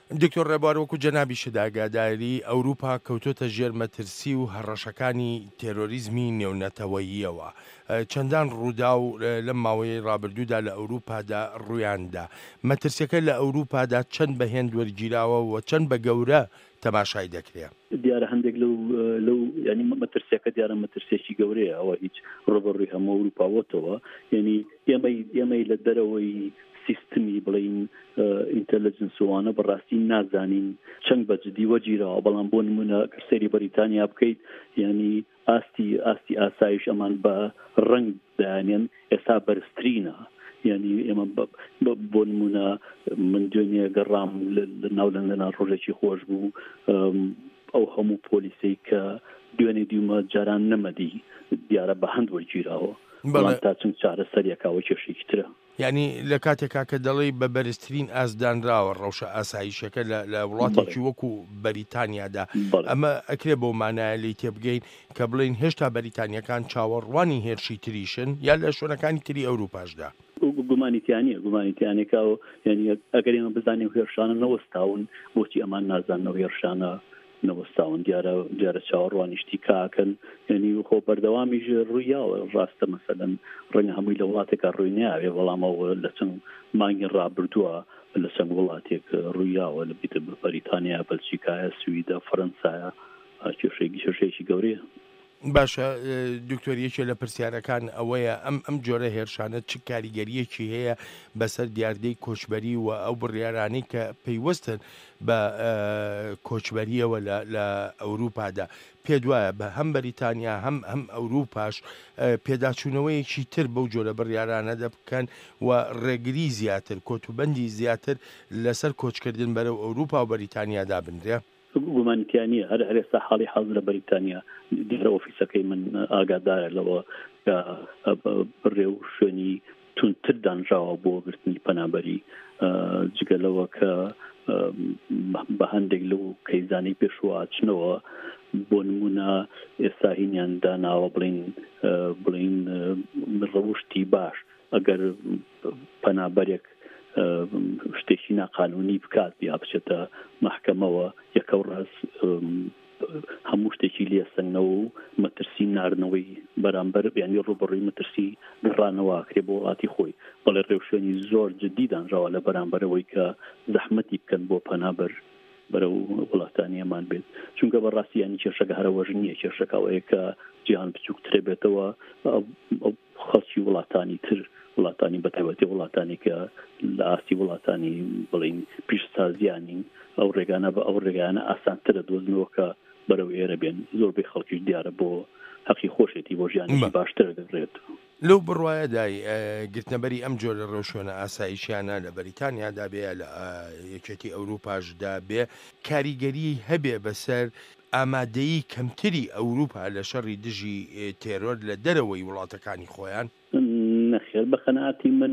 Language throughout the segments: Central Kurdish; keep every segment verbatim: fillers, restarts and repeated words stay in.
دکتۆر ڕێبوار وەکو جەنابی شداگاداری ئەوروپا کەوتۆتە ژێر مەترسی و هەڕەشەکانی تێرۆریزمی نێونەتەوەییەوە. چەندان ڕوودا و لەم ماوەی ڕابردوودا لە ئەوروپادا ڕوویاندا. مەترسیەکە لە ئەوروپادا چەند بەهێن وەرگیراوە و چەند بە گەورە تەماشای دەکرێت. دیارە هەندێک لەو لەو ینی مەترسیەکە دیارە مەترسێکی گەورەیە، ئەوە هیچ ڕۆبەڕووی هەموو ئەوروپاوەتەوە. ینی ئێمەی ئێمەی لە دەرەوەی سیستمی بڵین ئینتەلیجنسوانە بەڕاستی نازانین چەند بەجددی وەگیرەوە، بەڵام بۆ نمونە سەیری بەریتانیا بکەیت، ینی ئاستی ئاستی ئاسایش ئەمان بە ڕنگ دایانێن ئێستا بەرزترینە. ینی ئێمە بۆ نمونە من دوێنێ گەڕام ناو لەندەن ڕۆژێکی خۆش بوو، ئەو هەموو پۆلیسەی کە دوێنێ دیومە جاران نەمەدی دیارە بە هەند وەرگیراوە، بەڵام تا چەند چارەسەریەکەوە کێشێکی ترە. یعنی لە کاتێکا کە دەڵێ بە بەرزترین ئاسدانراوە ڕەوشە ئاسایشەکە لە وڵاتێکی وەکو بەریتانیادا، ئەمە ئەکرێ بۆ مانایە لی تێبگەین کە بڵین هێشتا بەریتانیەکان چاوەڕوانی هێرشی تریشن یا لە شوێنەکانی تری ئەوروپاشدا؟ گومانیتیانە گومانیتیانێکاوە، ینی ئەگەر ئێمە بزانین هێرشانە نەوەستاون بۆچی ئەمان نازانەوە هێرشانە نەوەستاون، دیارە دیارە چاوەڕوانیشتی کاکەن. ینی خۆ بەردەوامیش ڕوویاوە، ڕاستە مەسەلەن ڕەنگە هەمووی لە وڵاتێکە ڕووی نایاوێ، بەڵامەوە لە چەند مانگی ڕابردووە لە چەند وڵاتێک ڕوویاوە، لە بیتە بەریتانیا، بەلجیکایە، سویدە، فەرەنسایە، کێشەیەکی کێشەیەکی گەورەیە. باشە دکتۆریەکێ لە پرسیارەکان ئەوەیە ئەم ئەم جۆرە هێرشانە چ کاریگەریەکی هەیە بەسەر دیاردەی کۆچبەری و ئەو بڕیارانەی کە پەیوەستن بە کۆچبەریەوە لە ئەوروپادا؟ پێت وایە بە هەم بەریتانیا هەم هەم ئەوروپاش پێداچوونەوەیەکی تر بەو جۆرە بڕیارانە دەبکەن و ڕێگری زیاتر، کۆتوبەندی زیاتر لەسەر کۆچکردن بەرەو ئەوروپا و بەریتانیادا بنرێ؟ گومانیتیانە هەر هەرێستا حاڵی حەزر لە بەریتانیا دیارە ئۆفیسەکەی من ئاگادارە لەوە کە بڕێ و شوێنی تونتر دانراوە بۆ گرتنی پەنابەری، جگەلەوە کە بە هەندێک لەو کەیزانی پێشواچنەوە بۆ نمونە ئێستا هینیان داناوە بڵین بڵین ڕەوشتی باش ئەگەر پەنابەرێک شتێکی ناقانونی بکات یا بچێتە محکەمەوە، یەکە ڕاست هەموو شتێکی لێسەنەوە و مەترسی ناردنەوەی بەرامبەر ینی ڕوبەڕووی مەترسی گەڕانەوە کرێ بۆ وڵاتی خۆی، بەڵێ ڕێوشێنی زۆر جددی دانراوە لە بەرامبەرەوەی کە زەحمەتی بکەن بۆ پەنابەر بەرەو وڵاتانیەمان بێت. چونکە بەڕاستی ینی کێشەکە هەرەوەژ نییە، کێشەکەوەیە کە جیهان بچووکترێ بێتەوە، خەڵکی وڵاتانی تر وڵاتانی بەتایبەتی وڵاتانی کە لە ئاستی وڵاتانی بڵین پیشسازیانی ئەو ڕێگانە بە ئەو ڕێگانە ئاسانترە دۆزنەوە کە بەرەو ئێرە بێن. زۆربەی خەڵکیش دیارە بۆ حەقی خۆشێتی بۆ ژیانی باشتر دەگرێت. لەو بڕوایەدای گرتنەبەری ئەم جۆرە ڕێوشێنە ئاسایشیانە لە بەریتانیادا بێ لە یەکێتی ئەوروپاشدا بێ، کاریگەری هەبێ بەسەر ئامادەیی کەمتری ئەوروپا لە شەڕی دژی تێرۆر لە دەرەوەی وڵاتەکانی خۆیان؟ نەخێر بە خەناعەتی من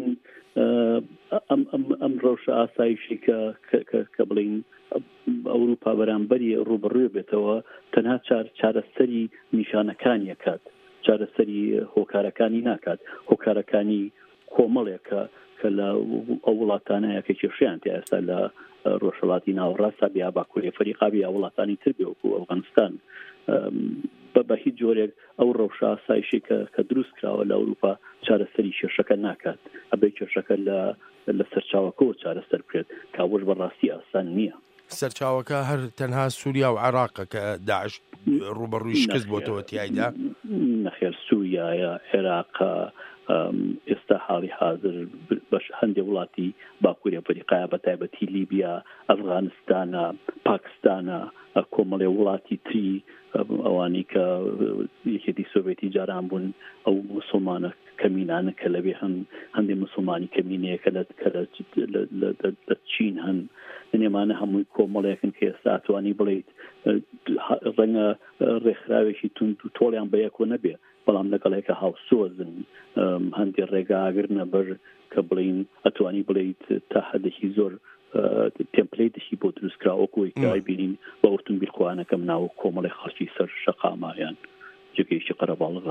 ئەم ڕەوشە ئاسایشی کە بڵین ئەوروپا بەرامبەری ڕوبەڕووی بێتەوە تەنها چارەسەری نیشانەکانی کات، چارەسەری هۆکارەکانی ناکات، هۆکارەکانی کۆمەڵێکە کە لە ئەو وڵاتانەیە کە کێشیان تیا ئێستا لە ڕۆژهەڵاتی ناوەڕاستا بیا باکووری فەریقابی یا وڵاتانی تر بێ وەکو ئەفغانستان بە هیچ جۆرێک ئەو ڕەوشە ئاسایشی کە دروست کراوە لە ئەوروپا چارەسەری کێشەکە ناکات، ئەبێ کێشەکە لە سەرچاوەکەەوە چارەسەر بکرێت، کاوەش بەڕاستی ئاسان نییە. سەرچاوەکە هەر تەنها سووریا و عێراقە کە داعش ڕوبەڕووی شکست بۆتەوە تیایدا؟ نەخێر، سووریایە، عێراقە، ئێستا حاڵی حاضر بەش هەندێک وڵاتی باکووری ئەفریقایە بەتایبەتی لیبیا، ئەفغانستانە، پاکستانە، کۆمەڵێ وڵاتی تری ئەوانی کە یەکێتی سۆڤێتی جاران بوون، ئەو موسڵمانە کەمینانە کە لەبێ هەن هەندێک مسلمانی کەمینەیە کە لە چین هەن، نێمانە هەمووی کۆمەڵێکن کە ئێستا ئەتوانی بڵێیت ڕەنگە ڕێکخراوێکی تونند و تۆڵیان بە یەکۆ نەبێ، بەڵام لەگەڵێکە هاوسۆزن هەندێک ڕێگاگرنە بەر کە بڵین ئەتوانی بڵێیت تا حەدێکی زۆر تێمپلەیتێکی بۆ دروستکراوەکۆی کای بینین بە ئۆتۆمبیل خوانەکەم ناو کۆمەڵی خەڵکی سەر شەقامایان جگەیشی قەرەباڵغا.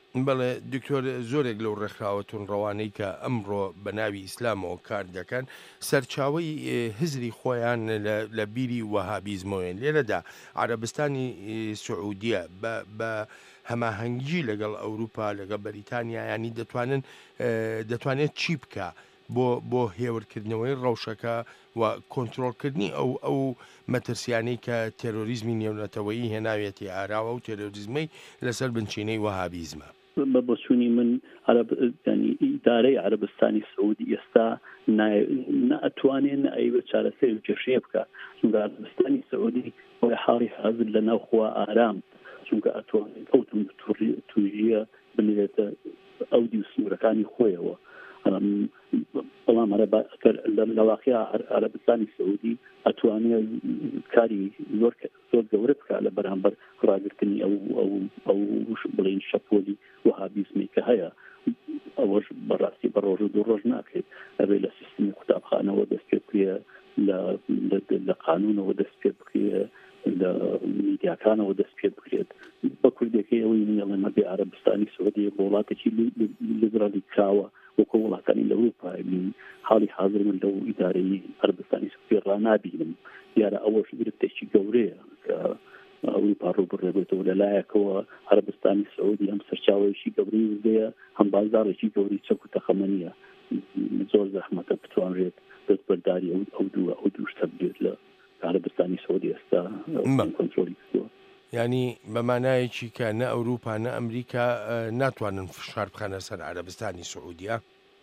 بەڵێ دکتۆر زۆرێک لەو ڕێکخراوەتون ڕەوانەی کە ئەمڕۆ بە ناوی ئیسلامەوە کار دەکەن سەرچاوی هزری خۆیان لە بیری وەهابیزمەوەیان لێرەدا عەرەبستانی سعودیە بە هەماهەنگی لەگەڵ ئەوروپا لەگەڵ بەریتانیا ینی دەتوانن دەتوانێت چی بکە بۆ بۆ هێورکردنەوەی ڕەوشەکە و کۆنتترۆلکردنی ئەو ئەو مەترسیانەی کە تێرۆریزمی نێونەتەوەیی هێناوێتی ئاراوە و تێرۆریزمەی لەسەر بنچینەی وەهابیزمە. بە بەچوونی من ینی ئیدارەی عەرەبستانی سعودی ئێستا نەئەتوانێت ئەیوە چارەسەر و کێشەیە بکە چونکە عەرەبستانی سعودی بۆی حاڵی حازر لە ناوخوا ئارام چونکە ئەتوانێت ئەو توژیە بنێتە ئەو دی و سنوورەکانی خۆیەوە. بەڵام لە واقعیا عەرەبستانی سعودی ئەتوانێت کاری زۆر زۆر گەورە بکە لە بەرامبەر ڕاگرتنی ئەو ئەو بڵین شەپۆلی وەهابیزمی کە هەیە. ئەوەش بەڕاستی بە ڕۆژ و دوو ڕۆژ ناکرێت ئەبێ لە سیستمی قوتابخانەوە دەست پێ بکرێ لە قانونەوە دەست پێ بکرێ لە میدیاکانەوە دەست پێ بکرێت. بە کوردێکی ئەوەی منێڵێمە بێ عەرەبستانی سعودی بە وڵاتێکی لیبرالی کراوە وەکو وڵاتانی لە ئەوروپا حاڵی حاضر من لەو ئیدارەی عەرەبستانی سعودی ڕانابینم. دیارە ئەوەش گرفتێکی گەورەیە کە ئەوروپا ڕووبڕێبێتەوە لەلایەکەوە عەرەبستانی سعودی هەم سەرچاوەیەکی گەورەی وزەیە هەم بازاڕێکی گەوری چەک و تەخەمەنیە. زۆر زەحمەتە بتوانرێت دەستبەرداری ئەو دووە ئەو دوو شتە بێت لە عەرەبستانی سعودی ئێستا کۆنترۆلی کردووە. ینی بەمانایەکی کە نە ئەوروپا نە ئەمریکا ناتوانن فشار بخەنە سەر عەرەبستانی سعودیە.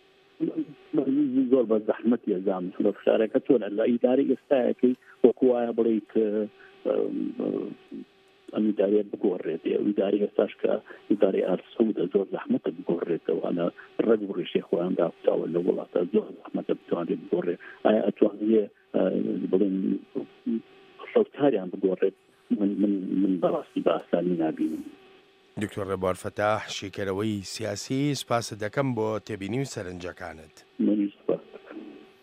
زۆر بە زەحمەتی ئەزام لە فشارەکە تۆ لە ئیدارەی ئێستایەکەی وەکو وایە بڵێیت ئەم ئیدارەیە بگۆڕێت. ئیدارەی ئێستاش کە ئیدارەی ئارسەودە زۆر زەحمەتە بگۆڕێتەوە ڕێک و ڕێشەی خۆیان داوتاوە لە وڵاتە زۆر زەحمەتە بتوانێت بگۆڕێت. ئایا ئەتوانێت بڵێن ڕەوتاریان بگۆڕێت؟ من من من بەڕاستی بە ئاسانی نابینم. دکتۆر ڕێبوار فەتاح شیکەرەوەی سیاسی سپاس دەکەم بۆ تێبینی و سەرنجەکانت.